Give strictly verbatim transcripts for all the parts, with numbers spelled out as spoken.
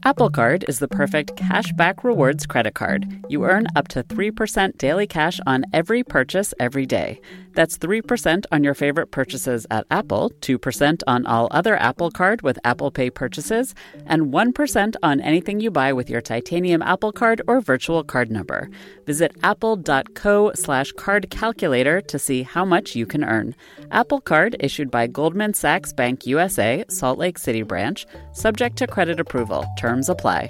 Apple Card is the perfect cashback rewards credit card. You earn up to three percent daily cash on every purchase every day. That's three percent on your favorite purchases at Apple, two percent on all other Apple Card with Apple Pay purchases, and one percent on anything you buy with your titanium Apple Card or virtual card number. Visit apple.co slash card calculator to see how much you can earn. Apple Card issued by Goldman Sachs Bank U S A, Salt Lake City branch, subject to credit approval. Terms apply.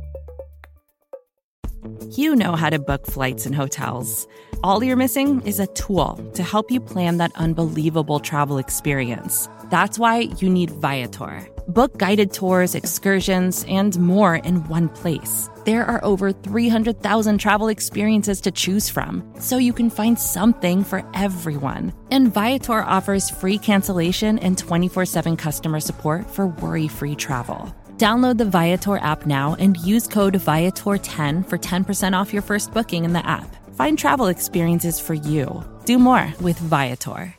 You know how to book flights and hotels. All you're missing is a tool to help you plan that unbelievable travel experience. That's why you need Viator. Book guided tours, excursions, and more in one place. There are over three hundred thousand travel experiences to choose from, so you can find something for everyone. And Viator offers free cancellation and twenty-four seven customer support for worry-free travel. Download the Viator app now and use code Viator ten for ten percent off your first booking in the app. Find travel experiences for you. Do more with Viator.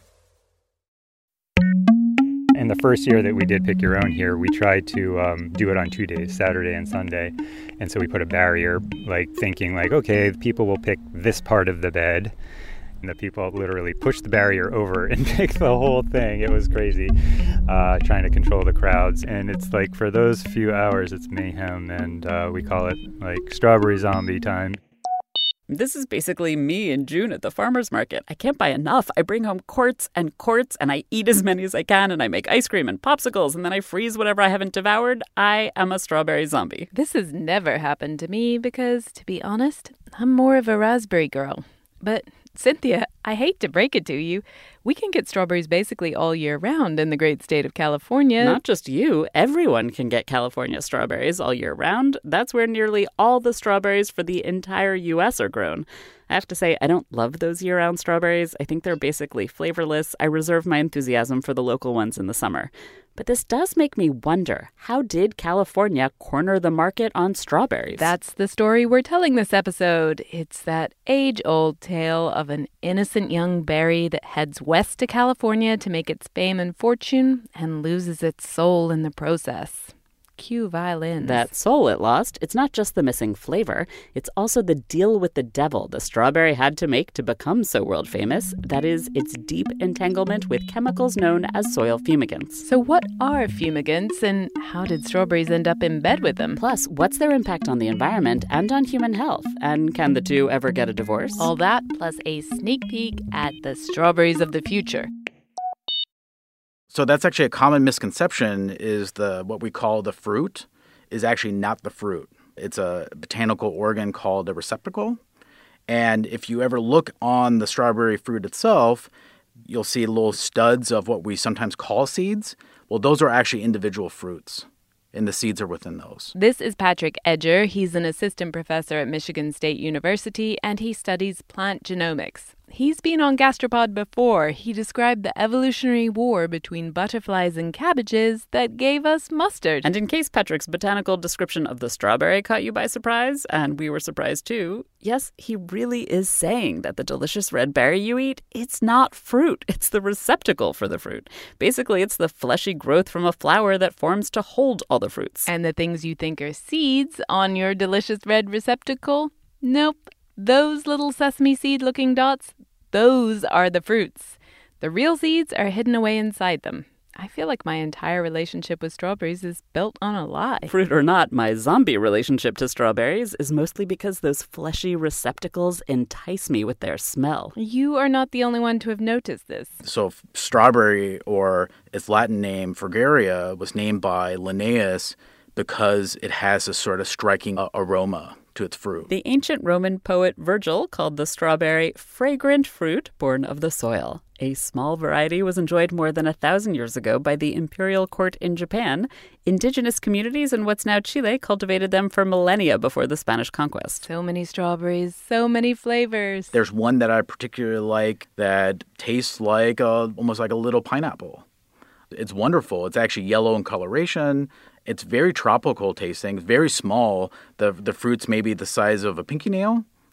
In the first year that we did Pick Your Own here, we tried to um, do it on two days, Saturday and Sunday. And so we put a barrier, like thinking like, okay, people will pick this part of the bed. And the people literally pushed the barrier over and picked the whole thing. It was crazy, uh, trying to control the crowds. And it's like for those few hours, it's mayhem. And uh, we call it like strawberry zombie time. This is basically me in June at the farmer's market. I can't buy enough. I bring home quarts and quarts, and I eat as many as I can, and I make ice cream and popsicles, and then I freeze whatever I haven't devoured. I am a strawberry zombie. This has never happened to me because, to be honest, I'm more of a raspberry girl. But Cynthia, I hate to break it to you, we can get strawberries basically all year round in the great state of California. Not just you. Everyone can get California strawberries all year round. That's where nearly all the strawberries for the entire U S are grown. I have to say, I don't love those year-round strawberries. I think they're basically flavorless. I reserve my enthusiasm for the local ones in the summer. But this does make me wonder, how did California corner the market on strawberries? That's the story we're telling this episode. It's that age-old tale of an innocent young berry that heads west to California to make its fame and fortune and loses its soul in the process. Cue violins. That soul it lost, it's not just the missing flavor. It's also the deal with the devil the strawberry had to make to become so world famous. That is, its deep entanglement with chemicals known as soil fumigants. So what are fumigants, and how did strawberries end up in bed with them? Plus, what's their impact on the environment and on human health? And can the two ever get a divorce? All that, plus a sneak peek at the strawberries of the future. So that's actually a common misconception is the what we call the fruit is actually not the fruit. It's a botanical organ called a receptacle. And if you ever look on the strawberry fruit itself, you'll see little studs of what we sometimes call seeds. Well, those are actually individual fruits, and the seeds are within those. This is Patrick Edger. He's an assistant professor at Michigan State University, and he studies plant genomics. He's been on Gastropod before. He described the evolutionary war between butterflies and cabbages that gave us mustard. And in case Patrick's botanical description of the strawberry caught you by surprise, and we were surprised too, yes, he really is saying that the delicious red berry you eat, it's not fruit. It's the receptacle for the fruit. Basically, it's the fleshy growth from a flower that forms to hold all the fruits. And the things you think are seeds on your delicious red receptacle? Nope. Those little sesame seed-looking dots, those are the fruits. The real seeds are hidden away inside them. I feel like my entire relationship with strawberries is built on a lie. Fruit or not, my zombie relationship to strawberries is mostly because those fleshy receptacles entice me with their smell. You are not the only one to have noticed this. So strawberry, or its Latin name, Fragaria, was named by Linnaeus because it has a sort of striking aroma to its fruit. The ancient Roman poet Virgil called the strawberry fragrant fruit born of the soil. A small variety was enjoyed more than a thousand years ago by the imperial court in Japan. Indigenous communities in what's now Chile cultivated them for millennia before the Spanish conquest. So many strawberries, so many flavors. There's one that I particularly like that tastes like a, almost like a little pineapple. It's wonderful. It's actually yellow in coloration. It's very tropical tasting, very small. The the fruit's maybe the size of a pinky nail.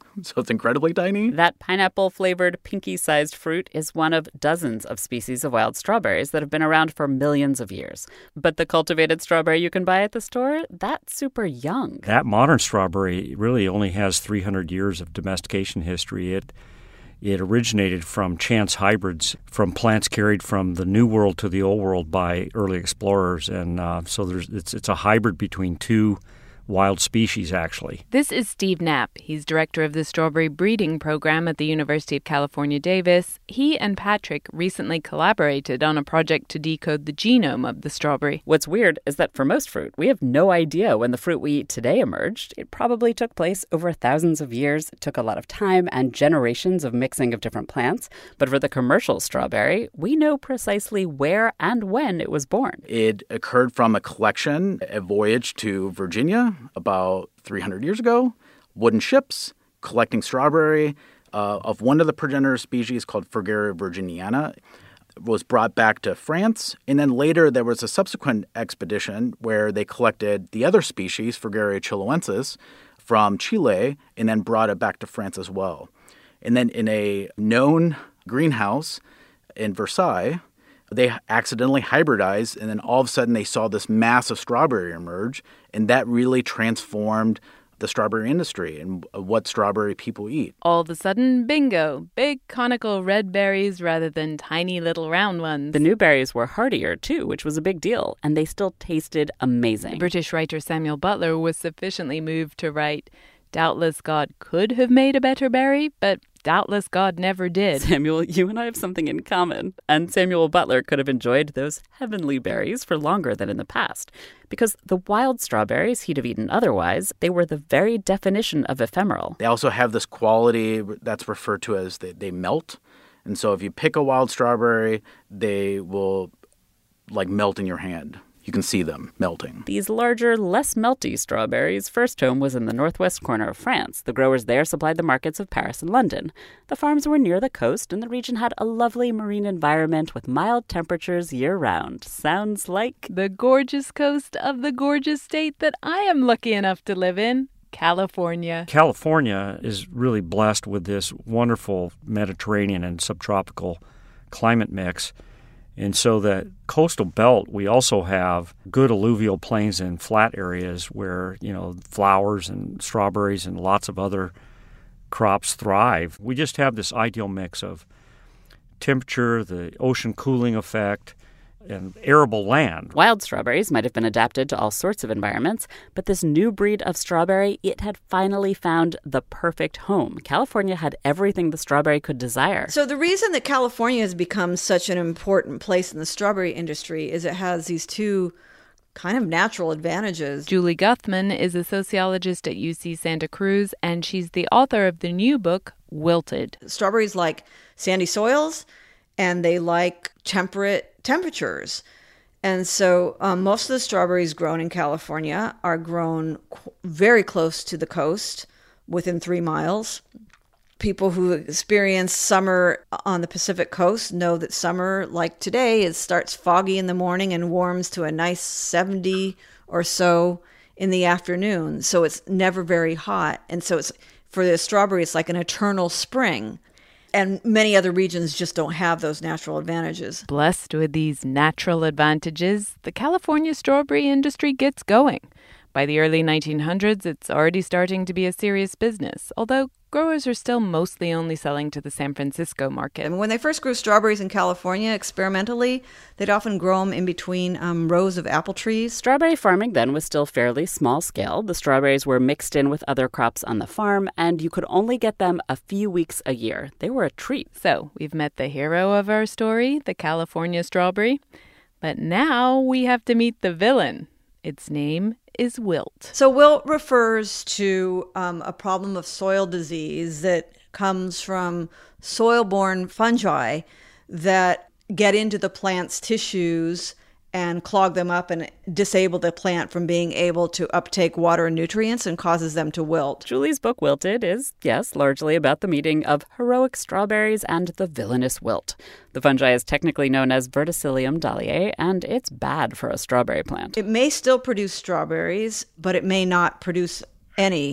so it's incredibly tiny. That pineapple-flavored, pinky-sized fruit is one of dozens of species of wild strawberries that have been around for millions of years. But the cultivated strawberry you can buy at the store, that's super young. That modern strawberry really only has three hundred years of domestication history. It It originated from chance hybrids from plants carried from the New World to the Old World by early explorers. And uh, so there's it's it's a hybrid between two wild species, actually. This is Steve Knapp. He's director of the strawberry breeding program at the University of California, Davis. He and Patrick recently collaborated on a project to decode the genome of the strawberry. What's weird is that for most fruit, we have no idea when the fruit we eat today emerged. It probably took place over thousands of years. It took a lot of time and generations of mixing of different plants. But for the commercial strawberry, we know precisely where and when it was born. It occurred from a collection, a voyage to Virginia about three hundred years ago, wooden ships collecting strawberry uh, of one of the progenitor species called Fragaria virginiana was brought back to France. And then later there was a subsequent expedition where they collected the other species, Fragaria chiloensis, from Chile and then brought it back to France as well. And then in a known greenhouse in Versailles, they accidentally hybridized, and then all of a sudden they saw this massive strawberry emerge, and that really transformed the strawberry industry and what strawberry people eat. All of a sudden, bingo, big conical red berries rather than tiny little round ones. The new berries were hardier, too, which was a big deal, and they still tasted amazing. The British writer Samuel Butler was sufficiently moved to write, "Doubtless God could have made a better berry, but doubtless God never did." Samuel, you and I have something in common. And Samuel Butler could have enjoyed those heavenly berries for longer than in the past. Because the wild strawberries he'd have eaten otherwise, they were the very definition of ephemeral. They also have this quality that's referred to as they, they melt. And so if you pick a wild strawberry, they will like melt in your hand. You can see them melting. These larger, less melty strawberries' first home was in the northwest corner of France. The growers there supplied the markets of Paris and London. The farms were near the coast, and the region had a lovely marine environment with mild temperatures year-round. Sounds like the gorgeous coast of the gorgeous state that I am lucky enough to live in, California. California is really blessed with this wonderful Mediterranean and subtropical climate mix. And so that coastal belt, we also have good alluvial plains and flat areas where, you know, flowers and strawberries and lots of other crops thrive. We just have this ideal mix of temperature, the ocean cooling effect, and arable land. Wild strawberries might have been adapted to all sorts of environments, but this new breed of strawberry, it had finally found the perfect home. California had everything the strawberry could desire. So the reason that California has become such an important place in the strawberry industry is it has these two kind of natural advantages. Julie Guthman is a sociologist at U C Santa Cruz, and she's the author of the new book, Wilted. Strawberries like sandy soils, and they like temperate temperatures. And so um, most of the strawberries grown in California are grown qu- very close to the coast, within three miles. People who experience summer on the Pacific coast know that summer, like today, it starts foggy in the morning and warms to a nice seventy or so in the afternoon. So it's never very hot. And so it's for the strawberry, it's like an eternal spring. And many other regions just don't have those natural advantages. Blessed with these natural advantages, the California strawberry industry gets going. By the early nineteen hundreds, it's already starting to be a serious business, although growers are still mostly only selling to the San Francisco market. And when they first grew strawberries in California experimentally, they'd often grow them in between um, rows of apple trees. Strawberry farming then was still fairly small scale. The strawberries were mixed in with other crops on the farm, and you could only get them a few weeks a year. They were a treat. So we've met the hero of our story, the California strawberry. But now we have to meet the villain. Its name is wilt. So wilt refers to um, a problem of soil disease that comes from soil-borne fungi that get into the plant's tissues and clog them up and disable the plant from being able to uptake water and nutrients and causes them to wilt. Julie's book, Wilted, is, yes, largely about the meeting of heroic strawberries and the villainous wilt. The fungi is technically known as Verticillium dahliae, and it's bad for a strawberry plant. It may still produce strawberries, but it may not produce any.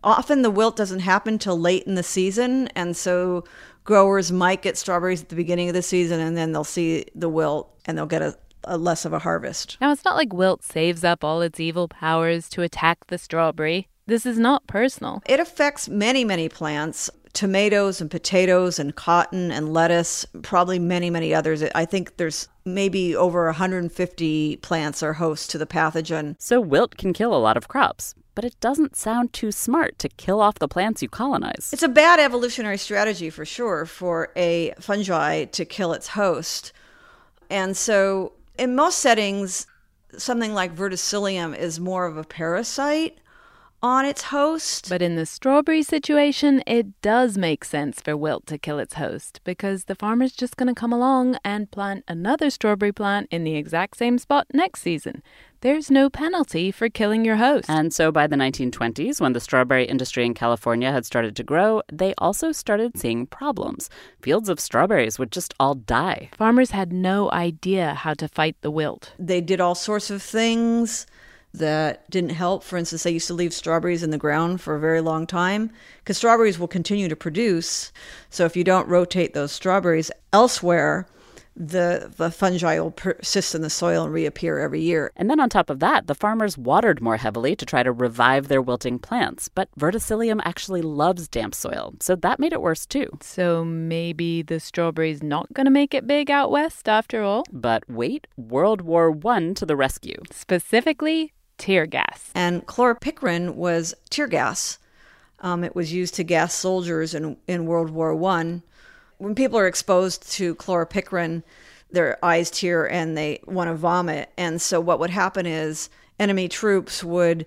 Often the wilt doesn't happen till late in the season, and so growers might get strawberries at the beginning of the season, and then they'll see the wilt and they'll get a, a less of a harvest. Now, it's not like wilt saves up all its evil powers to attack the strawberry. This is not personal. It affects many, many plants. Tomatoes and potatoes and cotton and lettuce, probably many, many others. I think there's maybe over one hundred fifty plants are host to the pathogen. So wilt can kill a lot of crops, but it doesn't sound too smart to kill off the plants you colonize. It's a bad evolutionary strategy for sure for a fungi to kill its host. And so in most settings, something like verticillium is more of a parasite on its host. But in the strawberry situation, it does make sense for wilt to kill its host because the farmer's just going to come along and plant another strawberry plant in the exact same spot next season. There's no penalty for killing your host. And so by the nineteen twenties, when the strawberry industry in California had started to grow, they also started seeing problems. Fields of strawberries would just all die. Farmers had no idea how to fight the wilt. They did all sorts of things that didn't help. For instance, they used to leave strawberries in the ground for a very long time because strawberries will continue to produce. So if you don't rotate those strawberries elsewhere, the, the fungi will persist in the soil and reappear every year. And then on top of that, the farmers watered more heavily to try to revive their wilting plants. But verticillium actually loves damp soil, so that made it worse too. So maybe the strawberry's not going to make it big out west after all? But wait, World War One to the rescue. Specifically, tear gas. And chloropicrin was tear gas. Um, it was used to gas soldiers in, in World War One. When people are exposed to chloropicrin, their eyes tear and they want to vomit. And so what would happen is enemy troops would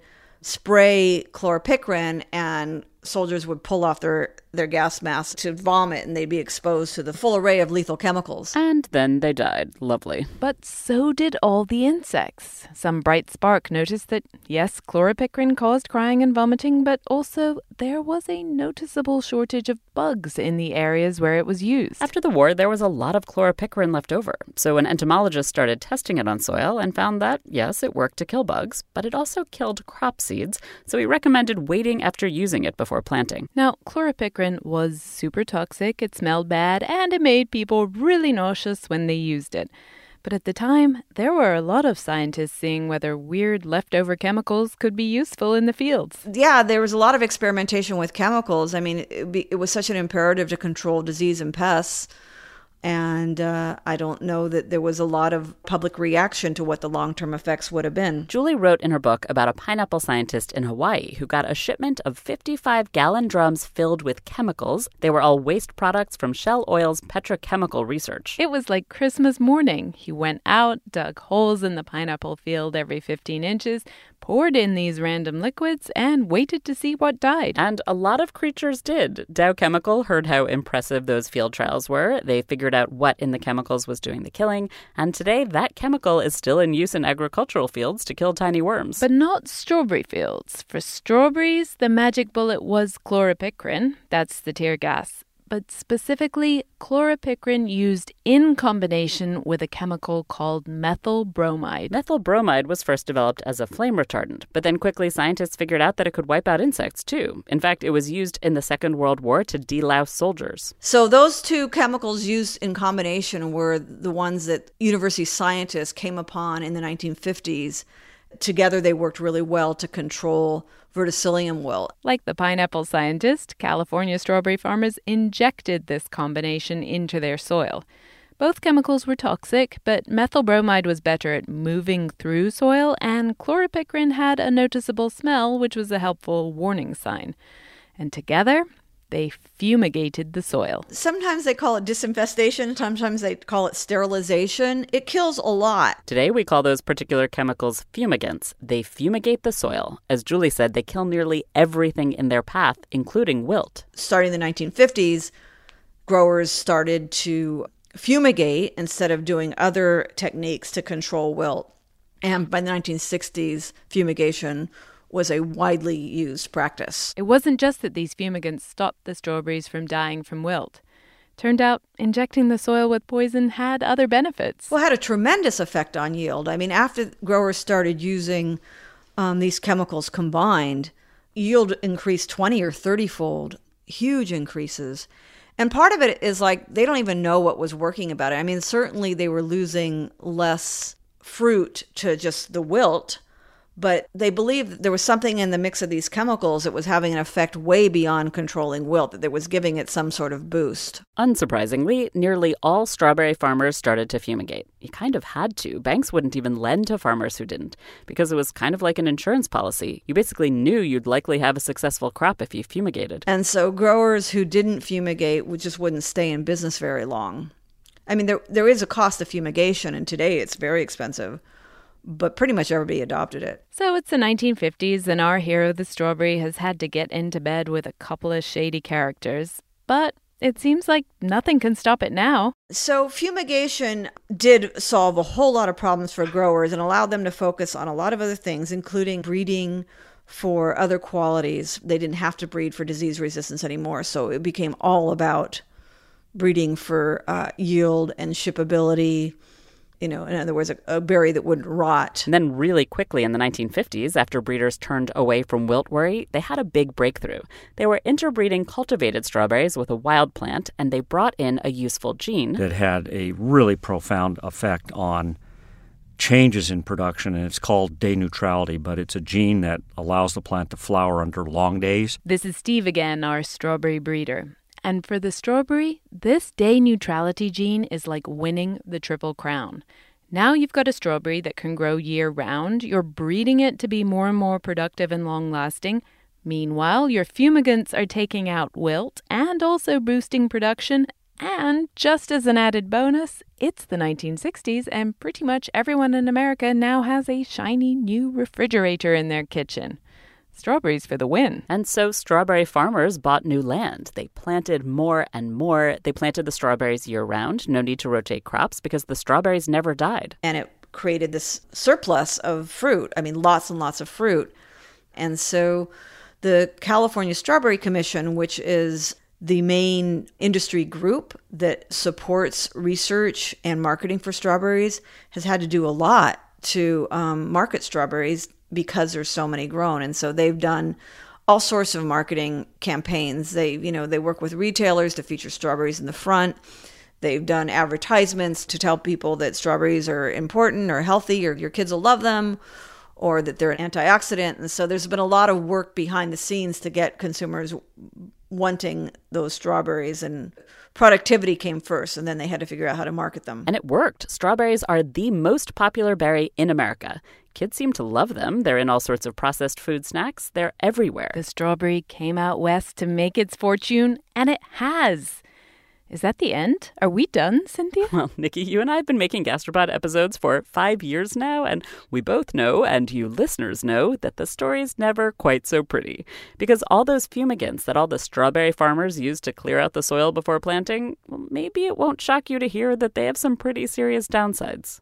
spray chloropicrin and soldiers would pull off their, their gas masks to vomit and they'd be exposed to the full array of lethal chemicals. And then they died. Lovely. But so did all the insects. Some bright spark noticed that, yes, chloropicrin caused crying and vomiting, but also there was a noticeable shortage of bugs in the areas where it was used. After the war, there was a lot of chloropicrin left over. So an entomologist started testing it on soil and found that, yes, it worked to kill bugs, but it also killed crop seeds. So he recommended waiting after using it before planting. Now, chloropicrin was super toxic, it smelled bad, and it made people really nauseous when they used it. But at the time, there were a lot of scientists seeing whether weird leftover chemicals could be useful in the fields. Yeah, there was a lot of experimentation with chemicals. I mean, it, be, it was such an imperative to control disease and pests. And uh, I don't know that there was a lot of public reaction to what the long-term effects would have been. Julie wrote in her book about a pineapple scientist in Hawaii who got a shipment of fifty-five gallon drums filled with chemicals. They were all waste products from Shell Oil's petrochemical research. It was like Christmas morning. He went out, dug holes in the pineapple field every fifteen inches, poured in these random liquids, and waited to see what died. And a lot of creatures did. Dow Chemical heard how impressive those field trials were. They figured out what in the chemicals was doing the killing. And today, that chemical is still in use in agricultural fields to kill tiny worms. But not strawberry fields. For strawberries, the magic bullet was chloropicrin. That's the tear gas. But specifically, chloropicrin used in combination with a chemical called methyl bromide. Methyl bromide was first developed as a flame retardant, but then quickly scientists figured out that it could wipe out insects, too. In fact, it was used in the Second World War to delouse soldiers. So those two chemicals used in combination were the ones that university scientists came upon in the nineteen fifties. Together, they worked really well to control verticillium wilt. Like the pineapple scientist, California strawberry farmers injected this combination into their soil. Both chemicals were toxic, but methyl bromide was better at moving through soil, and chloropicrin had a noticeable smell, which was a helpful warning sign. And together, they fumigated the soil. Sometimes they call it disinfestation. Sometimes they call it sterilization. It kills a lot. Today, we call those particular chemicals fumigants. They fumigate the soil. As Julie said, they kill nearly everything in their path, including wilt. Starting in the nineteen fifties, growers started to fumigate instead of doing other techniques to control wilt. And by the nineteen sixties, fumigation was a widely used practice. It wasn't just that these fumigants stopped the strawberries from dying from wilt. Turned out injecting the soil with poison had other benefits. Well, it had a tremendous effect on yield. I mean, after growers started using um, these chemicals combined, yield increased twenty or thirty fold, huge increases. And part of it is like they don't even know what was working about it. I mean, certainly they were losing less fruit to just the wilt, but they believed that there was something in the mix of these chemicals that was having an effect way beyond controlling wilt, that it was giving it some sort of boost. Unsurprisingly, nearly all strawberry farmers started to fumigate. You kind of had to. Banks wouldn't even lend to farmers who didn't, because it was kind of like an insurance policy. You basically knew you'd likely have a successful crop if you fumigated. And so growers who didn't fumigate would just wouldn't stay in business very long. I mean, there there is a cost of fumigation, and today it's very expensive. But pretty much everybody adopted it. So it's the nineteen fifties, and our hero, the strawberry, has had to get into bed with a couple of shady characters. But it seems like nothing can stop it now. So fumigation did solve a whole lot of problems for growers and allowed them to focus on a lot of other things, including breeding for other qualities. They didn't have to breed for disease resistance anymore. So it became all about breeding for uh, yield and shippability. You know, in other words, a, a berry that wouldn't rot. And then really quickly in the nineteen fifties, after breeders turned away from wilt worry, they had a big breakthrough. They were interbreeding cultivated strawberries with a wild plant, and they brought in a useful gene that had a really profound effect on changes in production, and it's called day neutrality, but it's a gene that allows the plant to flower under long days. This is Steve again, our strawberry breeder. And for the strawberry, this day neutrality gene is like winning the Triple Crown. Now you've got a strawberry that can grow year-round. You're breeding it to be more and more productive and long-lasting. Meanwhile, your fumigants are taking out wilt and also boosting production. And just as an added bonus, it's the nineteen sixties, and pretty much everyone in America now has a shiny new refrigerator in their kitchen. Strawberries for the win. And so strawberry farmers bought new land. They planted more and more. They planted the strawberries year-round. No need to rotate crops because the strawberries never died. And it created this surplus of fruit. I mean, lots and lots of fruit. And so the California Strawberry Commission, which is the main industry group that supports research and marketing for strawberries, has had to do a lot to um, market strawberries because there's so many grown. And so they've done all sorts of marketing campaigns. They, you know, they work with retailers to feature strawberries in the front. They've done advertisements to tell people that strawberries are important or healthy or your kids will love them, or that they're an antioxidant. And so there's been a lot of work behind the scenes to get consumers wanting those strawberries, and productivity came first, and then they had to figure out how to market them. And it worked. Strawberries are the most popular berry in America. Kids seem to love them. They're in all sorts of processed food snacks. They're everywhere. The strawberry came out west to make its fortune, and it has. Is that the end? Are we done, Cynthia? Well, Nikki, you and I have been making Gastropod episodes for five years now, and we both know, and you listeners know, that the story's never quite so pretty. Because all those fumigants that all the strawberry farmers use to clear out the soil before planting, well, maybe it won't shock you to hear that they have some pretty serious downsides.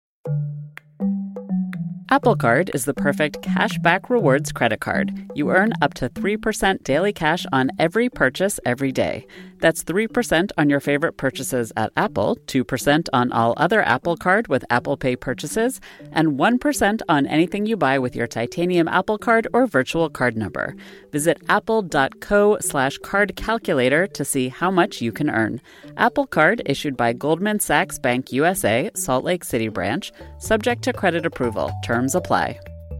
Apple Card is the perfect cashback rewards credit card. You earn up to three percent daily cash on every purchase every day. That's three percent on your favorite purchases at Apple, two percent on all other Apple Card with Apple Pay purchases, and one percent on anything you buy with your titanium Apple Card or virtual card number. Visit apple.co slash card calculator to see how much you can earn. Apple Card issued by Goldman Sachs Bank U S A, Salt Lake City branch, subject to credit approval. Terms apply.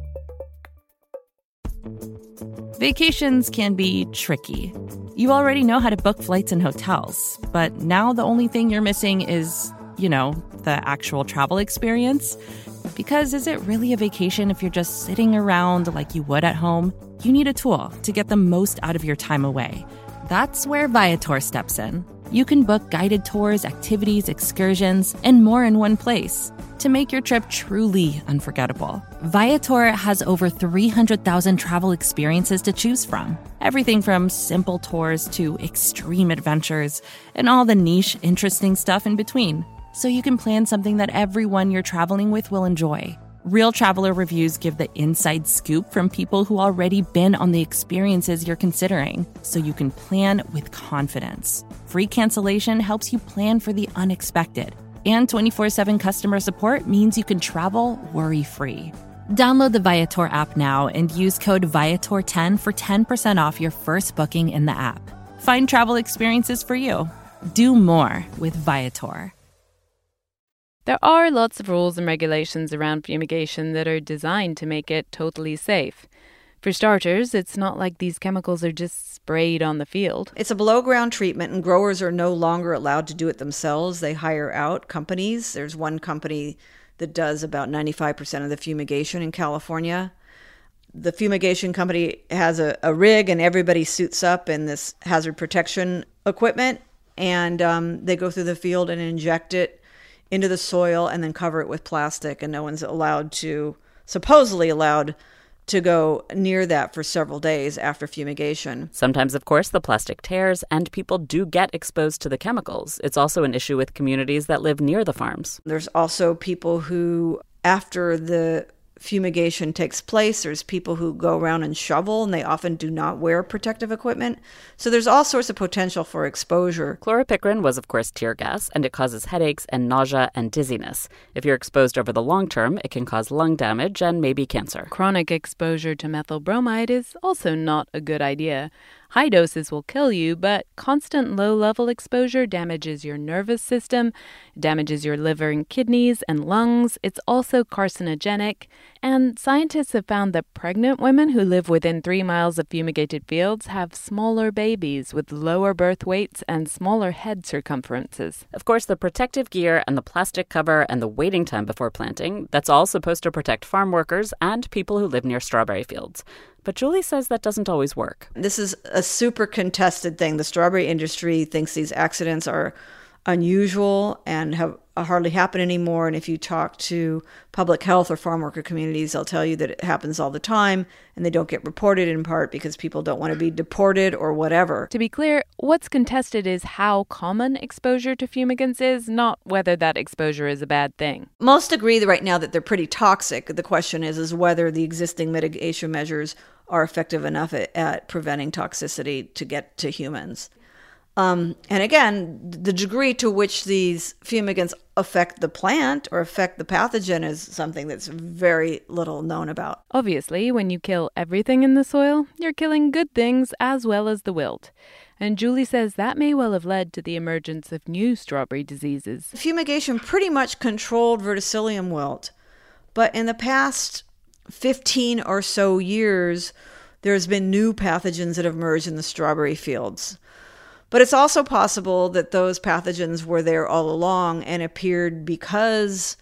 Vacations can be tricky. You already know how to book flights and hotels, but now the only thing you're missing is, you know, the actual travel experience. Because is it really a vacation if you're just sitting around like you would at home? You need a tool to get the most out of your time away. That's where Viator steps in. You can book guided tours, activities, excursions, and more in one place to make your trip truly unforgettable. Viator has over three hundred thousand travel experiences to choose from. Everything from simple tours to extreme adventures and all the niche, interesting stuff in between. So you can plan something that everyone you're traveling with will enjoy. Real traveler reviews give the inside scoop from people who already been on the experiences you're considering, so you can plan with confidence. Free cancellation helps you plan for the unexpected. And twenty-four seven customer support means you can travel worry-free. Download the Viator app now and use code Viator ten for ten percent off your first booking in the app. Find travel experiences for you. Do more with Viator. There are lots of rules and regulations around fumigation that are designed to make it totally safe. For starters, it's not like these chemicals are just sprayed on the field. It's a below-ground treatment, and growers are no longer allowed to do it themselves. They hire out companies. There's one company that does about ninety-five percent of the fumigation in California. The fumigation company has a, a rig, and everybody suits up in this hazard protection equipment, and um, they go through the field and inject it into the soil and then cover it with plastic, and no one's allowed to, supposedly allowed to go near that for several days after fumigation. Sometimes, of course, the plastic tears and people do get exposed to the chemicals. It's also an issue with communities that live near the farms. There's also people who, after the fumigation takes place, there's people who go around and shovel, and they often do not wear protective equipment. So there's all sorts of potential for exposure. Chloropicrin was, of course, tear gas, and it causes headaches and nausea and dizziness. If you're exposed over the long term, it can cause lung damage and maybe cancer. Chronic exposure to methyl bromide is also not a good idea. High doses will kill you, but constant low-level exposure damages your nervous system, damages your liver and kidneys and lungs. It's also carcinogenic. And scientists have found that pregnant women who live within three miles of fumigated fields have smaller babies with lower birth weights and smaller head circumferences. Of course, the protective gear and the plastic cover and the waiting time before planting, that's all supposed to protect farm workers and people who live near strawberry fields. But Julie says that doesn't always work. This is a super contested thing. The strawberry industry thinks these accidents are unusual and have hardly happen anymore. And if you talk to public health or farm worker communities, they'll tell you that it happens all the time and they don't get reported, in part because people don't want to be deported or whatever. To be clear, what's contested is how common exposure to fumigants is, not whether that exposure is a bad thing. Most agree that right now that they're pretty toxic. The question is, is whether the existing mitigation measures are effective enough at, at preventing toxicity to get to humans. Um, and again, the degree to which these fumigants affect the plant or affect the pathogen is something that's very little known about. Obviously, when you kill everything in the soil, you're killing good things as well as the wilt. And Julie says that may well have led to the emergence of new strawberry diseases. Fumigation pretty much controlled verticillium wilt, but in the past fifteen or so years, there's been new pathogens that have emerged in the strawberry fields. But it's also possible that those pathogens were there all along and appeared because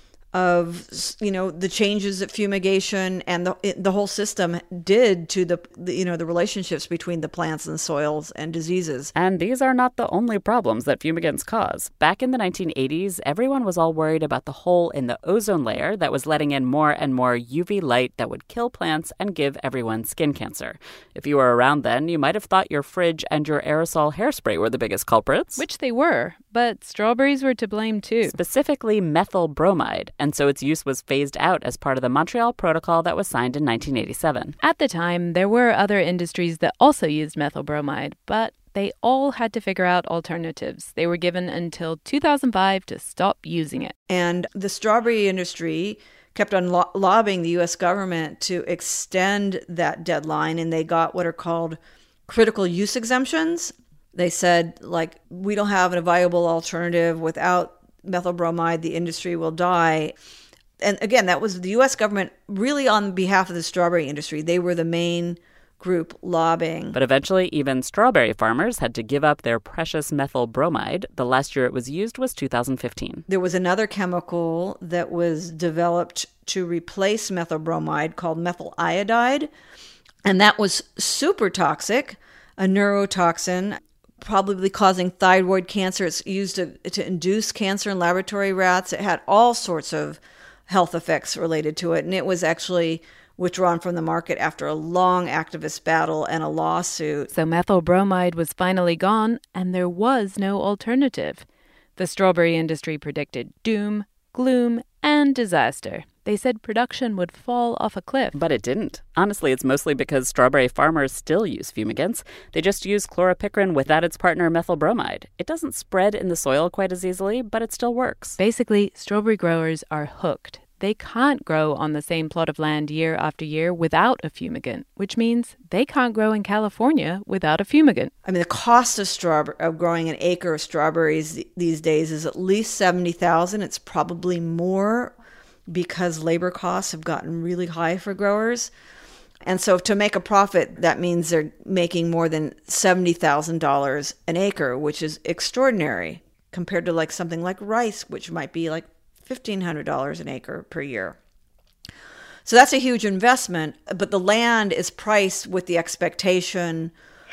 of, you know, the changes that fumigation and the the whole system did to the, the, you know, the relationships between the plants and soils and diseases. And these are not the only problems that fumigants cause. Back in the nineteen eighties, everyone was all worried about the hole in the ozone layer that was letting in more and more U V light that would kill plants and give everyone skin cancer. If you were around then, you might have thought your fridge and your aerosol hairspray were the biggest culprits. Which they were, but strawberries were to blame too. Specifically methyl bromide. And so its use was phased out as part of the Montreal Protocol that was signed in nineteen eighty-seven. At the time, there were other industries that also used methyl bromide, but they all had to figure out alternatives. They were given until two thousand five to stop using it. And the strawberry industry kept on lo- lobbying the U S government to extend that deadline, and they got what are called critical use exemptions. They said, like, we don't have a viable alternative. Without methyl bromide, the industry will die. And again, that was the U S government really on behalf of the strawberry industry. They were the main group lobbying. But eventually, even strawberry farmers had to give up their precious methyl bromide. The last year it was used was two thousand fifteen. There was another chemical that was developed to replace methyl bromide called methyl iodide, and that was super toxic, a neurotoxin, probably causing thyroid cancer. It's used to, to induce cancer in laboratory rats. It had all sorts of health effects related to it, and it was actually withdrawn from the market after a long activist battle and a lawsuit. So methyl bromide was finally gone, and there was no alternative. The strawberry industry predicted doom, gloom, and disaster. They said production would fall off a cliff. But it didn't. Honestly, it's mostly because strawberry farmers still use fumigants. They just use chloropicrin without its partner methyl bromide. It doesn't spread in the soil quite as easily, but it still works. Basically, strawberry growers are hooked. they can't grow on the same plot of land year after year without a fumigant, which means they can't grow in California without a fumigant. I mean, the cost of strawberry of growing an acre of strawberries these days is at least seventy thousand dollars. It's probably more because labor costs have gotten really high for growers. And so to make a profit, that means they're making more than seventy thousand dollars an acre, which is extraordinary compared to like something like rice, which might be like fifteen hundred dollars an acre per year. So that's a huge investment, but the land is priced with the expectation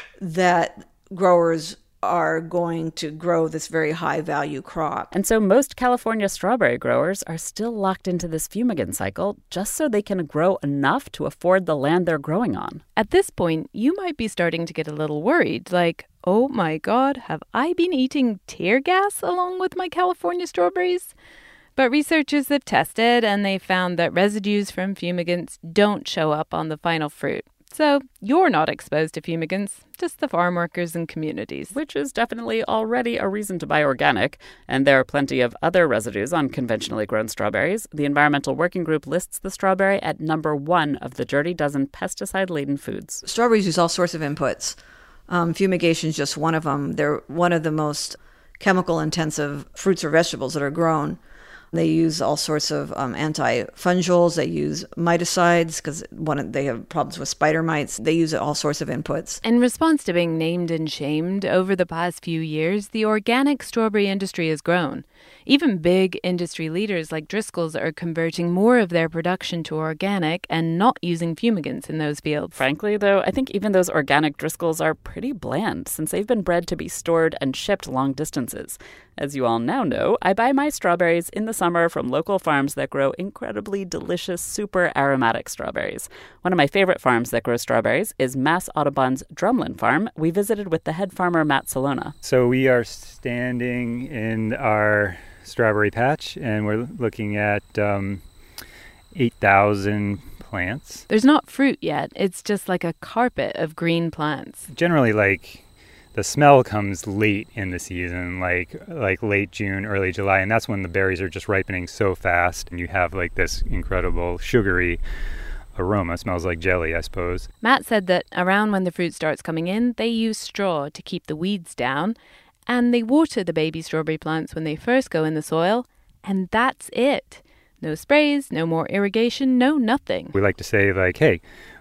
that growers are going to grow this very high value crop. And so most California strawberry growers are still locked into this fumigant cycle just so they can grow enough to afford the land they're growing on. At this point, you might be starting to get a little worried, like, oh my God, have I been eating tear gas along with my California strawberries? But researchers have tested and they found that residues from fumigants don't show up on the final fruit. So you're not exposed to fumigants, just the farm workers and communities. Which is definitely already a reason to buy organic. And there are plenty of other residues on conventionally grown strawberries. The Environmental Working Group lists the strawberry at number one of the dirty dozen pesticide-laden foods. Strawberries use all sorts of inputs. Um, fumigation is just one of them. They're one of the most chemical-intensive fruits or vegetables that are grown. They use all sorts of um, antifungals. They use miticides because one they have problems with spider mites. They use all sorts of inputs. In response to being named and shamed over the past few years, the organic strawberry industry has grown. Even big industry leaders like Driscoll's are converting more of their production to organic and not using fumigants in those fields. Frankly, though, I think even those organic Driscoll's are pretty bland since they've been bred to be stored and shipped long distances. As you all now know, I buy my strawberries in the summer from local farms that grow incredibly delicious, super aromatic strawberries. One of my favorite farms that grows strawberries is Mass Audubon's Drumlin Farm. We visited with the head farmer, Matt Salona. So we are standing in our strawberry patch, and we're looking at um, eight thousand plants. There's not fruit yet. It's just like a carpet of green plants. Generally, like, the smell comes late in the season, like like late June, early July, and that's when the berries are just ripening so fast, and you have like this incredible sugary aroma. It smells like jelly, I suppose. Matt said that around when the fruit starts coming in, they use straw to keep the weeds down, and they water the baby strawberry plants when they first go in the soil, and that's it. No sprays, no more irrigation, no nothing. We like to say, like, hey,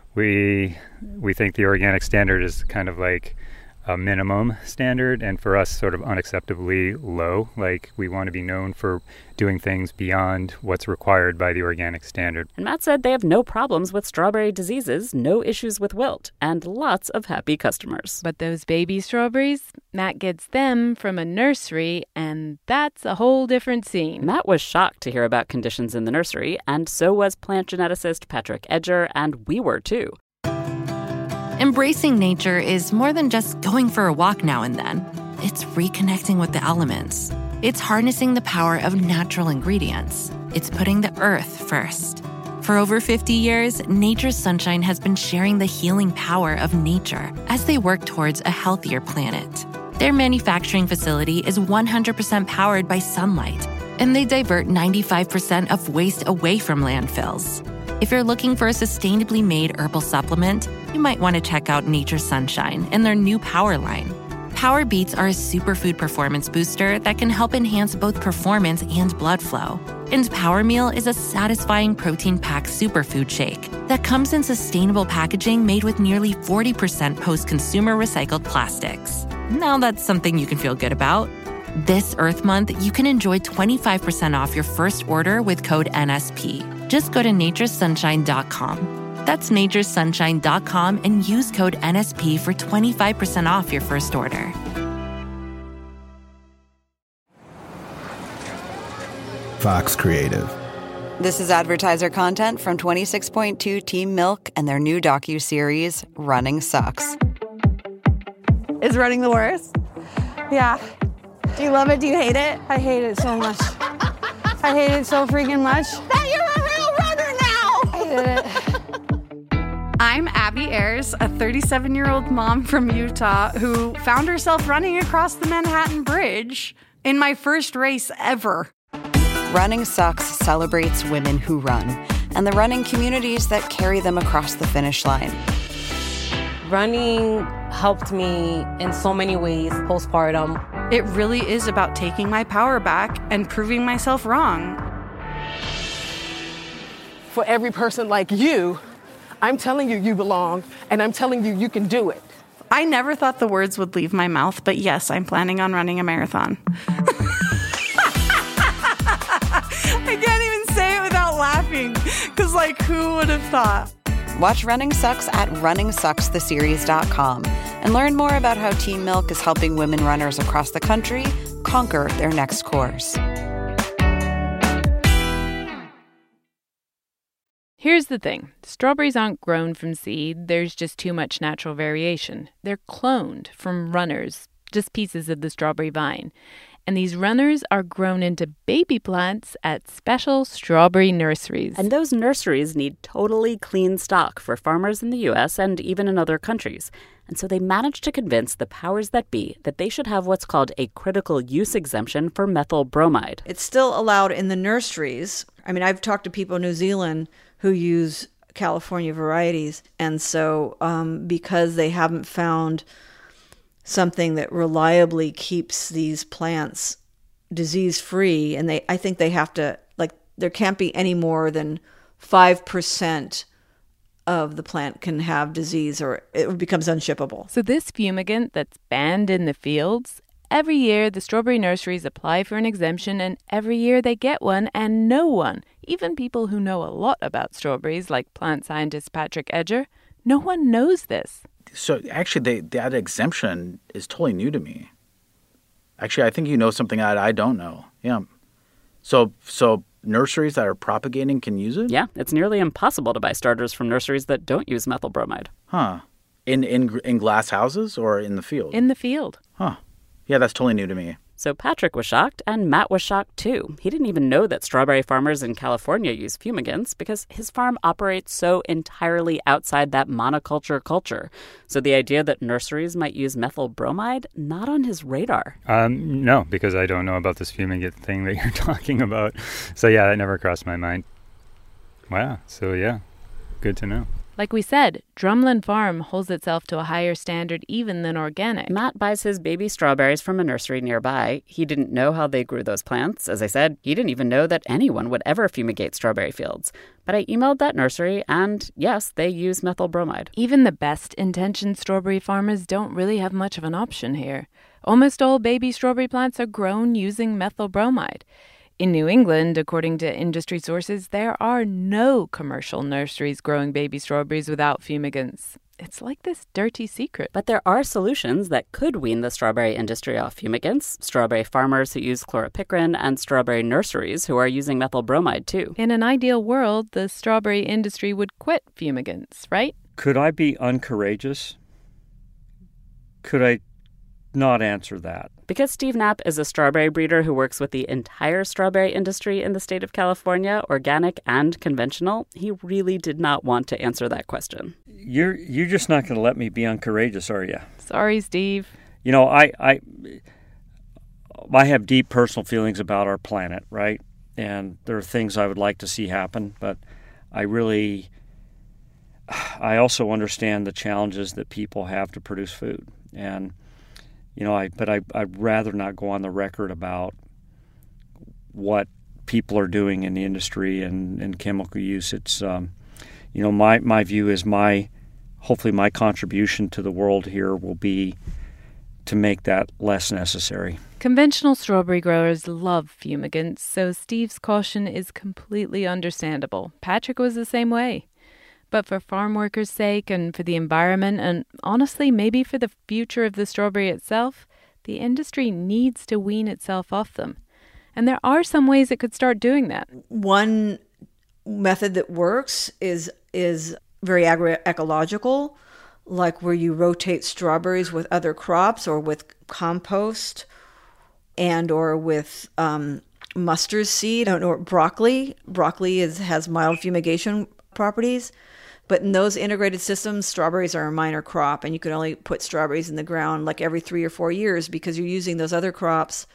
we we think the organic standard is kind of like a minimum standard, and for us sort of unacceptably low. Like, we want to be known for doing things beyond what's required by the organic standard. And Matt said they have no problems with strawberry diseases, no issues with wilt, and lots of happy customers. But those baby strawberries, Matt gets them from a nursery, and that's a whole different scene. Matt was shocked to hear about conditions in the nursery, and so was plant geneticist Patrick Edger, and we were too. Embracing nature is more than just going for a walk now and then. It's reconnecting with the elements. It's harnessing the power of natural ingredients. It's putting the earth first. For over fifty years, Nature's Sunshine has been sharing the healing power of nature as they work towards a healthier planet. Their manufacturing facility is one hundred percent powered by sunlight, and they divert ninety-five percent of waste away from landfills. If you're looking for a sustainably made herbal supplement, you might want to check out Nature's Sunshine and their new Power line. Power Beats are a superfood performance booster that can help enhance both performance and blood flow. And Power Meal is a satisfying protein-packed superfood shake that comes in sustainable packaging made with nearly forty percent post-consumer recycled plastics. Now that's something you can feel good about. This Earth Month, you can enjoy twenty-five percent off your first order with code N S P. Just go to nature's sunshine dot com. That's nature's sunshine dot com and use code N S P for twenty-five percent off your first order. Fox Creative. This is advertiser content from twenty-six point two Team Milk and their new docuseries, Running Sucks. Is running the worst? Yeah. Do you love it? Do you hate it? I hate it so much. I hate it so freaking much. That you're a real runner now! I hate it. I'm Abby Ayers, a thirty-seven-year-old mom from Utah who found herself running across the Manhattan Bridge in my first race ever. Running Sucks celebrates women who run and the running communities that carry them across the finish line. Running helped me in so many ways postpartum. It really is about taking my power back and proving myself wrong. For every person like you, I'm telling you you belong, and I'm telling you you can do it. I never thought the words would leave my mouth, but yes, I'm planning on running a marathon. I can't even say it without laughing, because, like, who would have thought? Watch Running Sucks at running sucks the series dot com and learn more about how Team Milk is helping women runners across the country conquer their next course. Here's the thing. Strawberries aren't grown from seed. There's just too much natural variation. They're cloned from runners, just pieces of the strawberry vine. And these runners are grown into baby plants at special strawberry nurseries. And those nurseries need totally clean stock for farmers in the U S and even in other countries. And so they managed to convince the powers that be that they should have what's called a critical use exemption for methyl bromide. It's still allowed in the nurseries. I mean, I've talked to people in New Zealand who use California varieties. And so um, because they haven't found something that reliably keeps these plants disease-free, and they I think they have to, like, there can't be any more than five percent of the plant can have disease or it becomes unshippable. So this fumigant that's banned in the fields, every year the strawberry nurseries apply for an exemption, and every year they get one, and no one, even people who know a lot about strawberries like plant scientist Patrick Edger, no one knows this. So actually, they, that exemption is totally new to me. Actually, I think you know something that I don't know. Yeah. So so nurseries that are propagating can use it? Yeah, it's nearly impossible to buy starters from nurseries that don't use methyl bromide. Huh. In in in glass houses or in the field? In the field. Huh. Yeah, that's totally new to me. So Patrick was shocked, and Matt was shocked too. He didn't even know that strawberry farmers in California use fumigants because his farm operates so entirely outside that monoculture culture. So the idea that nurseries might use methyl bromide, not on his radar. Um, no, because I don't know about this fumigant thing that you're talking about. So yeah, that never crossed my mind. Wow. So yeah, good to know. Like we said, Drumlin Farm holds itself to a higher standard even than organic. Matt buys his baby strawberries from a nursery nearby. He didn't know how they grew those plants. As I said, he didn't even know that anyone would ever fumigate strawberry fields. But I emailed that nursery, and yes, they use methyl bromide. Even the best-intentioned strawberry farmers don't really have much of an option here. Almost all baby strawberry plants are grown using methyl bromide. In New England, according to industry sources, there are no commercial nurseries growing baby strawberries without fumigants. It's like this dirty secret. But there are solutions that could wean the strawberry industry off fumigants. Strawberry farmers who use chloropicrin and strawberry nurseries who are using methyl bromide too. In an ideal world, the strawberry industry would quit fumigants, right? Could I be uncourageous? Could I not answer that? Because Steve Knapp is a strawberry breeder who works with the entire strawberry industry in the state of California, organic and conventional, he really did not want to answer that question. You're you're just not going to let me be uncourageous, are you? Sorry, Steve. You know, I, I I have deep personal feelings about our planet, right? And there are things I would like to see happen, but I really, I also understand the challenges that people have to produce food. And You know, I but I, I'd rather not go on the record about what people are doing in the industry and, and chemical use. It's, um, you know, my, my view is my, hopefully my contribution to the world here will be to make that less necessary. Conventional strawberry growers love fumigants, so Steve's caution is completely understandable. Patrick was the same way. But for farm workers' sake and for the environment and honestly maybe for the future of the strawberry itself, the industry needs to wean itself off them. And there are some ways it could start doing that. One method that works is is very agroecological, like where you rotate strawberries with other crops or with compost and or with um, mustard seed or broccoli. Broccoli is has mild fumigation properties. But in those integrated systems, strawberries are a minor crop, and you can only put strawberries in the ground like every three or four years because you're using those other crops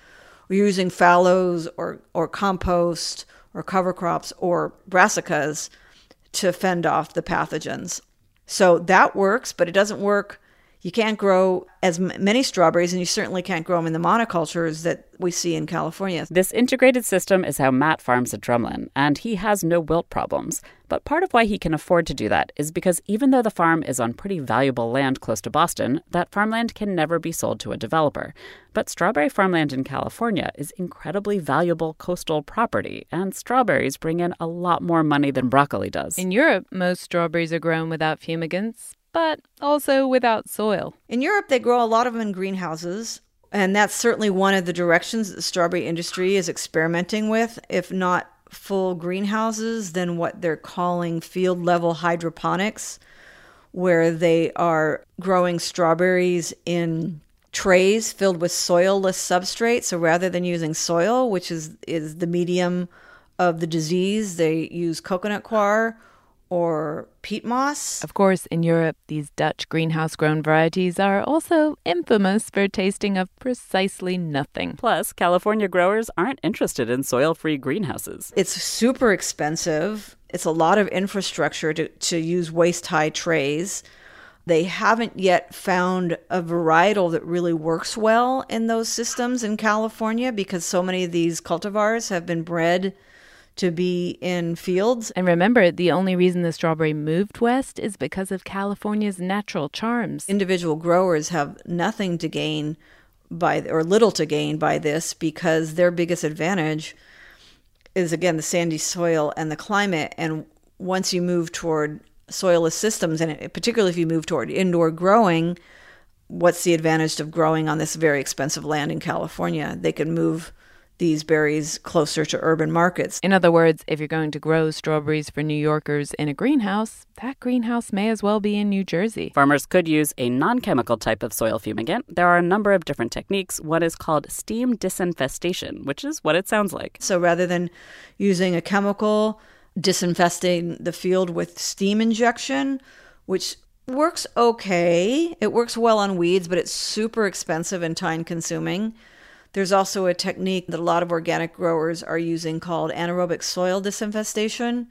or you're using fallows or, or compost or cover crops or brassicas to fend off the pathogens. So that works, but it doesn't work. You can't grow as m- many strawberries, and you certainly can't grow them in the monocultures that we see in California. This integrated system is how Matt farms at Drumlin, and he has no wilt problems. But part of why he can afford to do that is because even though the farm is on pretty valuable land close to Boston, that farmland can never be sold to a developer. But strawberry farmland in California is incredibly valuable coastal property, and strawberries bring in a lot more money than broccoli does. In Europe, most strawberries are grown without fumigants, but also without soil. In Europe, they grow a lot of them in greenhouses, and that's certainly one of the directions that the strawberry industry is experimenting with, if not full greenhouses, then what they're calling field-level hydroponics, where they are growing strawberries in trays filled with soil-less substrate. So rather than using soil, which is, is the medium of the disease, they use coconut coir or peat moss. Of course, in Europe, these Dutch greenhouse-grown varieties are also infamous for tasting of precisely nothing. Plus, California growers aren't interested in soil-free greenhouses. It's super expensive. It's a lot of infrastructure to, to use waist-high trays. They haven't yet found a varietal that really works well in those systems in California because so many of these cultivars have been bred to be in fields. And remember, the only reason the strawberry moved west is because of California's natural charms. Individual growers have nothing to gain by, or little to gain by this, because their biggest advantage is, again, the sandy soil and the climate. And once you move toward soilless systems, and particularly if you move toward indoor growing, what's the advantage of growing on this very expensive land in California? They can move these berries closer to urban markets. In other words, if you're going to grow strawberries for New Yorkers in a greenhouse, that greenhouse may as well be in New Jersey. Farmers could use a non-chemical type of soil fumigant. There are a number of different techniques. One is called steam disinfestation, which is what it sounds like. So rather than using a chemical, disinfesting the field with steam injection, which works okay. It works well on weeds, but it's super expensive and time-consuming. There's also a technique that a lot of organic growers are using called anaerobic soil disinfestation,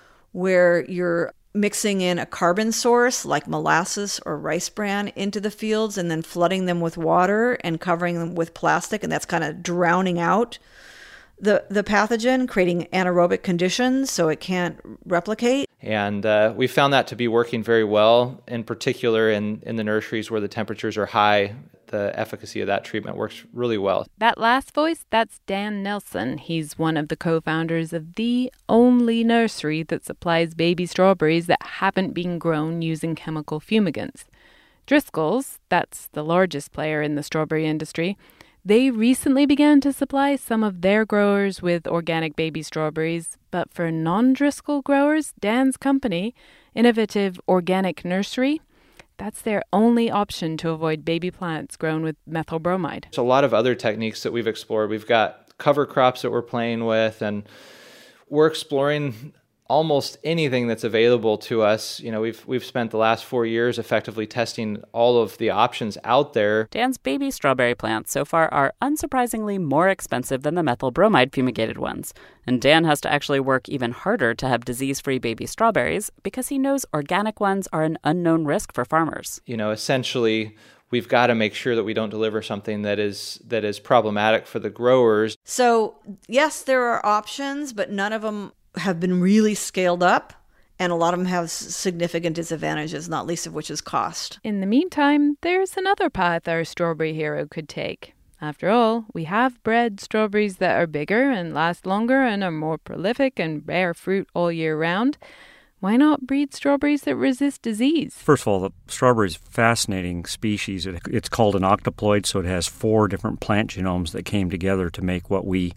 where you're mixing in a carbon source like molasses or rice bran into the fields and then flooding them with water and covering them with plastic, and that's kind of drowning out the, the pathogen, creating anaerobic conditions so it can't replicate. And uh, we found that to be working very well, in particular in, in the nurseries where the temperatures are high. The efficacy of that treatment works really well. That last voice, that's Dan Nelson. He's one of the co-founders of the only nursery that supplies baby strawberries that haven't been grown using chemical fumigants. Driscoll's, that's the largest player in the strawberry industry, they recently began to supply some of their growers with organic baby strawberries, but for non-Driscoll growers, Dan's company, Innovative Organic Nursery, that's their only option to avoid baby plants grown with methyl bromide. There's a lot of other techniques that we've explored. We've got cover crops that we're playing with, and we're exploring almost anything that's available to us. You know, we've we've spent the last four years effectively testing all of the options out there. Dan's baby strawberry plants so far are unsurprisingly more expensive than the methyl bromide fumigated ones. And Dan has to actually work even harder to have disease-free baby strawberries because he knows organic ones are an unknown risk for farmers. You know, essentially, we've got to make sure that we don't deliver something that is that is problematic for the growers. So, yes, there are options, but none of them have been really scaled up, and a lot of them have significant disadvantages, not least of which is cost. In the meantime, there's another path our strawberry hero could take. After all, we have bred strawberries that are bigger and last longer and are more prolific and bear fruit all year round. Why not breed strawberries that resist disease? First of all, the strawberry is a fascinating species. It, it's called an octoploid, so it has four different plant genomes that came together to make what we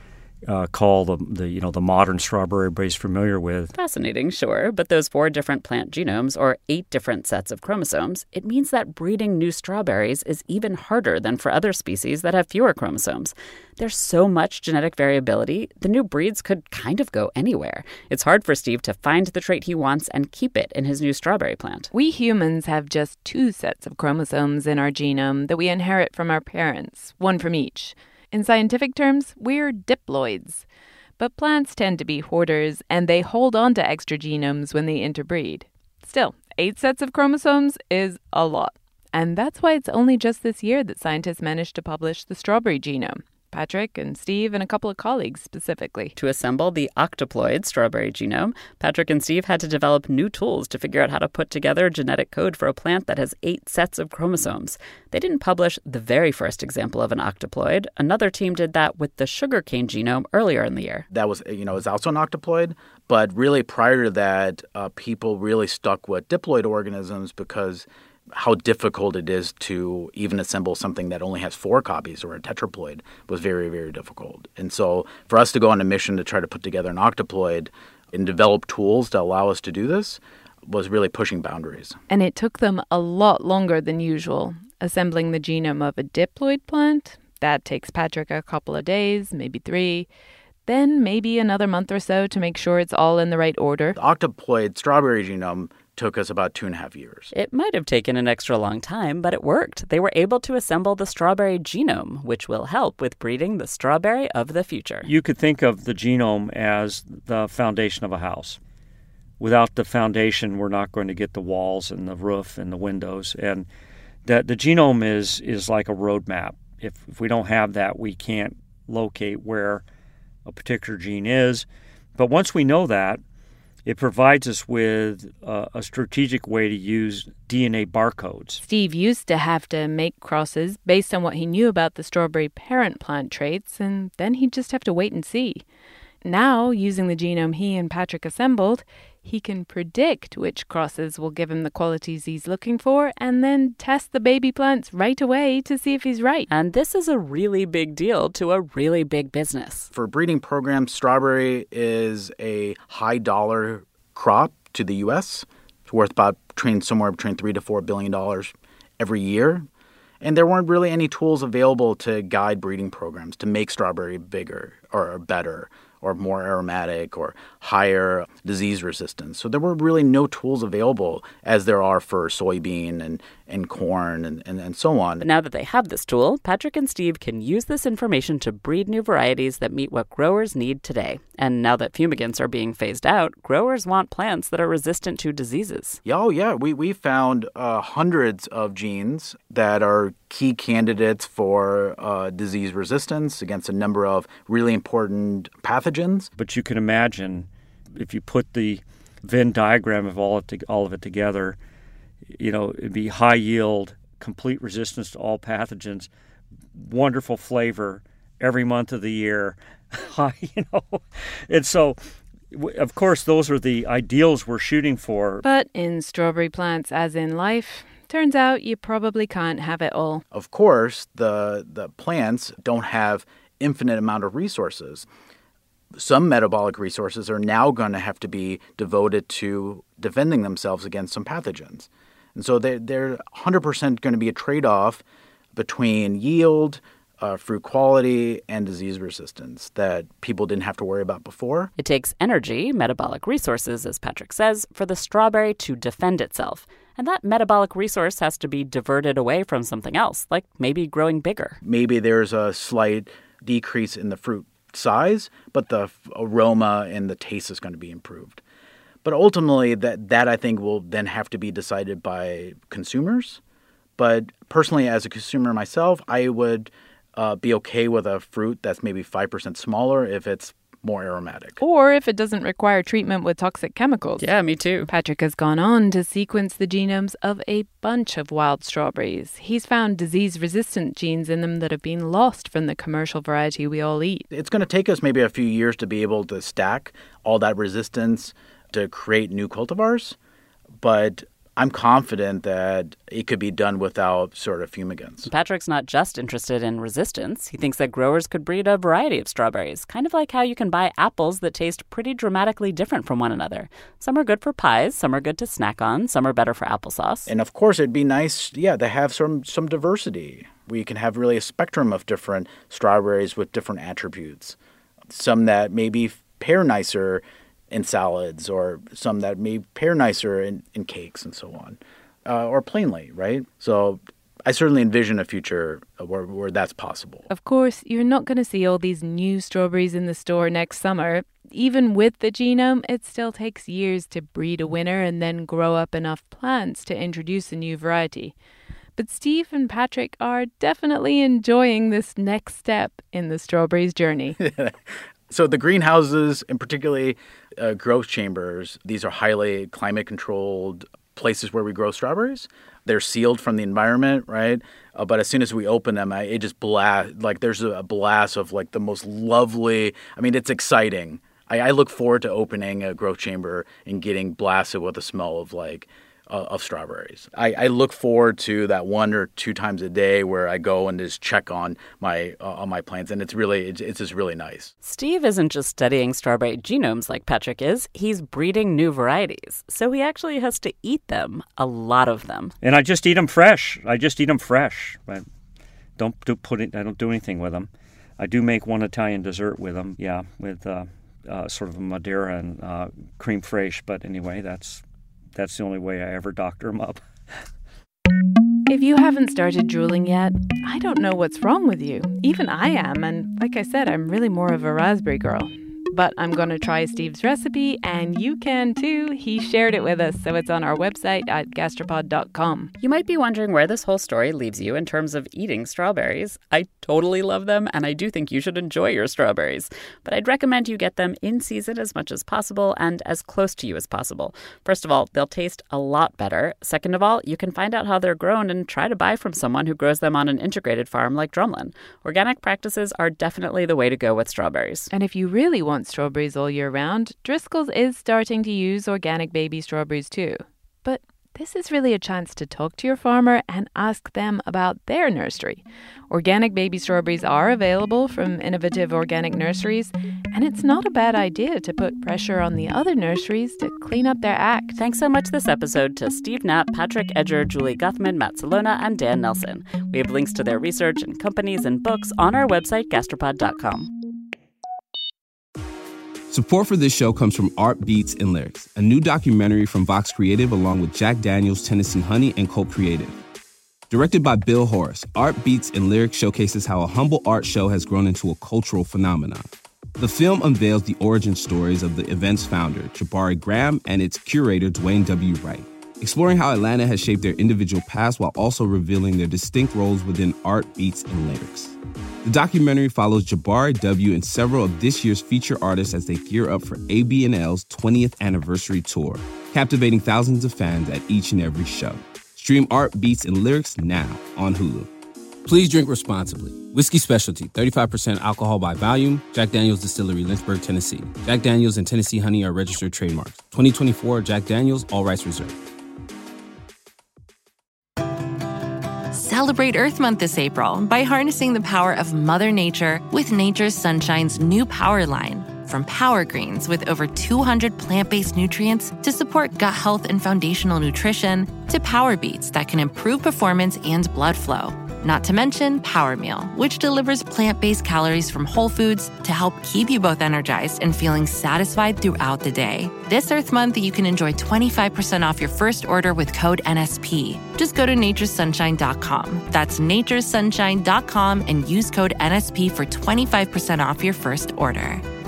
Uh, call the, the you know the modern strawberry everybody's familiar with. Fascinating, sure, but those four different plant genomes, or eight different sets of chromosomes, it means that breeding new strawberries is even harder than for other species that have fewer chromosomes. There's so much genetic variability, the new breeds could kind of go anywhere. It's hard for Steve to find the trait he wants and keep it in his new strawberry plant. We humans have just two sets of chromosomes in our genome that we inherit from our parents, one from each. In scientific terms, we're diploids. But plants tend to be hoarders, and they hold on to extra genomes when they interbreed. Still, eight sets of chromosomes is a lot. And that's why it's only just this year that scientists managed to publish the strawberry genome. Patrick and Steve and a couple of colleagues specifically. To assemble the octoploid strawberry genome, Patrick and Steve had to develop new tools to figure out how to put together genetic code for a plant that has eight sets of chromosomes. They didn't publish the very first example of an octoploid. Another team did that with the sugarcane genome earlier in the year. That was, you know, is also an octoploid. But really prior to that, uh, people really stuck with diploid organisms because how difficult it is to even assemble something that only has four copies or a tetraploid was very, very difficult. And so for us to go on a mission to try to put together an octoploid and develop tools to allow us to do this was really pushing boundaries. And it took them a lot longer than usual. Assembling the genome of a diploid plant, that takes Patrick a couple of days, maybe three. Then maybe another month or so to make sure it's all in the right order. The octoploid strawberry genome took us about two and a half years. It might have taken an extra long time, but it worked. They were able to assemble the strawberry genome, which will help with breeding the strawberry of the future. You could think of the genome as the foundation of a house. Without the foundation, we're not going to get the walls and the roof and the windows. And that the genome is is like a roadmap. If, if we don't have that, we can't locate where a particular gene is. But once we know that, it provides us with uh, a strategic way to use D N A barcodes. Steve used to have to make crosses based on what he knew about the strawberry parent plant traits, and then he'd just have to wait and see. Now, using the genome he and Patrick assembled, he can predict which crosses will give him the qualities he's looking for and then test the baby plants right away to see if he's right. And this is a really big deal to a really big business. For breeding programs, strawberry is a high-dollar crop to the U S. It's worth about between somewhere between three to four billion dollars every year. And there weren't really any tools available to guide breeding programs to make strawberry bigger or better, or more aromatic, or higher disease resistance. So there were really no tools available as there are for soybean and, and corn and, and, and so on. But now that they have this tool, Patrick and Steve can use this information to breed new varieties that meet what growers need today. And now that fumigants are being phased out, growers want plants that are resistant to diseases. Yeah, oh, yeah. We, we found uh, hundreds of genes that are key candidates for uh, disease resistance against a number of really important pathogens. But you can imagine if you put the Venn diagram of all of, to, all of it together, you know, it'd be high yield, complete resistance to all pathogens, wonderful flavor every month of the year, you know. And so, of course, those are the ideals we're shooting for. But in strawberry plants, as in life, turns out you probably can't have it all. Of course, the the plants don't have infinite amount of resources. Some metabolic resources are now going to have to be devoted to defending themselves against some pathogens. And so they're, they're one hundred percent going to be a trade-off between yield, uh, fruit quality, and disease resistance that people didn't have to worry about before. It takes energy, metabolic resources, as Patrick says, for the strawberry to defend itself. And that metabolic resource has to be diverted away from something else, like maybe growing bigger. Maybe there's a slight decrease in the fruit size, but the aroma and the taste is going to be improved. But ultimately, that, that I think will then have to be decided by consumers. But personally, as a consumer myself, I would uh, be okay with a fruit that's maybe five percent smaller if it's more aromatic. Or if it doesn't require treatment with toxic chemicals. Yeah, me too. Patrick has gone on to sequence the genomes of a bunch of wild strawberries. He's found disease-resistant genes in them that have been lost from the commercial variety we all eat. It's going to take us maybe a few years to be able to stack all that resistance to create new cultivars, but I'm confident that it could be done without sort of fumigants. Patrick's not just interested in resistance. He thinks that growers could breed a variety of strawberries, kind of like how you can buy apples that taste pretty dramatically different from one another. Some are good for pies, some are good to snack on, some are better for applesauce. And of course, it'd be nice, yeah, to have some, some diversity. We can have really a spectrum of different strawberries with different attributes. Some that maybe pair nicer in salads, or some that may pair nicer in, in cakes and so on, uh, or plainly, right? So I certainly envision a future where, where that's possible. Of course, you're not going to see all these new strawberries in the store next summer. Even with the genome, it still takes years to breed a winner and then grow up enough plants to introduce a new variety. But Steve and Patrick are definitely enjoying this next step in the strawberries journey. So the greenhouses, and particularly uh, growth chambers, these are highly climate-controlled places where we grow strawberries. They're sealed from the environment, right? Uh, but as soon as we open them, I, it just blast, like there's a blast of like the most lovely, I mean, it's exciting. I, I look forward to opening a growth chamber and getting blasted with the smell of like, uh, of strawberries. I, I look forward to that one or two times a day where I go and just check on my uh, on my plants, and it's really it's, it's just really nice. Steve isn't just studying strawberry genomes like Patrick is. He's breeding new varieties, so he actually has to eat them, a lot of them. And I just eat them fresh. I just eat them fresh. I don't do put it. I don't do anything with them. I do make one Italian dessert with them. Yeah, with uh, uh, sort of a Madeira and uh, cream fraiche. But anyway, that's. That's the only way I ever doctor them up. If you haven't started drooling yet, I don't know what's wrong with you. Even I am, and like I said, I'm really more of a raspberry girl. But I'm going to try Steve's recipe, and you can too. He shared it with us, so it's on our website at gastropod dot com. You might be wondering where this whole story leaves you in terms of eating strawberries. I totally love them, and I do think you should enjoy your strawberries. But I'd recommend you get them in season as much as possible and as close to you as possible. First of all, they'll taste a lot better. Second of all, you can find out how they're grown and try to buy from someone who grows them on an integrated farm like Drumlin. Organic practices are definitely the way to go with strawberries. And if you really want strawberries all year round, Driscoll's is starting to use organic baby strawberries too. But this is really a chance to talk to your farmer and ask them about their nursery. Organic baby strawberries are available from innovative organic nurseries, and it's not a bad idea to put pressure on the other nurseries to clean up their act. Thanks so much this episode to Steve Knapp, Patrick Edger, Julie Guthman, Matt Salona, and Dan Nelson. We have links to their research and companies and books on our website, gastropod dot com. Support for this show comes from Art Beats and Lyrics, a new documentary from Vox Creative along with Jack Daniels, Tennessee Honey, and Colt Creative. Directed by Bill Horace, Art Beats and Lyrics showcases how a humble art show has grown into a cultural phenomenon. The film unveils the origin stories of the event's founder, Jabari Graham, and its curator, Dwayne W. Wright, exploring how Atlanta has shaped their individual paths while also revealing their distinct roles within art, beats, and lyrics. The documentary follows Jabari W. and several of this year's feature artists as they gear up for A B and L's twentieth anniversary tour, captivating thousands of fans at each and every show. Stream Art, Beats, and Lyrics now on Hulu. Please drink responsibly. Whiskey Specialty, thirty-five percent alcohol by volume. Jack Daniels Distillery, Lynchburg, Tennessee. Jack Daniels and Tennessee Honey are registered trademarks. twenty twenty-four Jack Daniels, all rights reserved. Celebrate Earth Month this April by harnessing the power of Mother Nature with Nature's Sunshine's new Power line. From Power Greens with over two hundred plant-based nutrients to support gut health and foundational nutrition, to Power Beets that can improve performance and blood flow. Not to mention Power Meal, which delivers plant-based calories from whole foods to help keep you both energized and feeling satisfied throughout the day. This Earth Month, you can enjoy twenty-five percent off your first order with code N S P. Just go to natures sunshine dot com. That's natures sunshine dot com and use code N S P for twenty-five percent off your first order.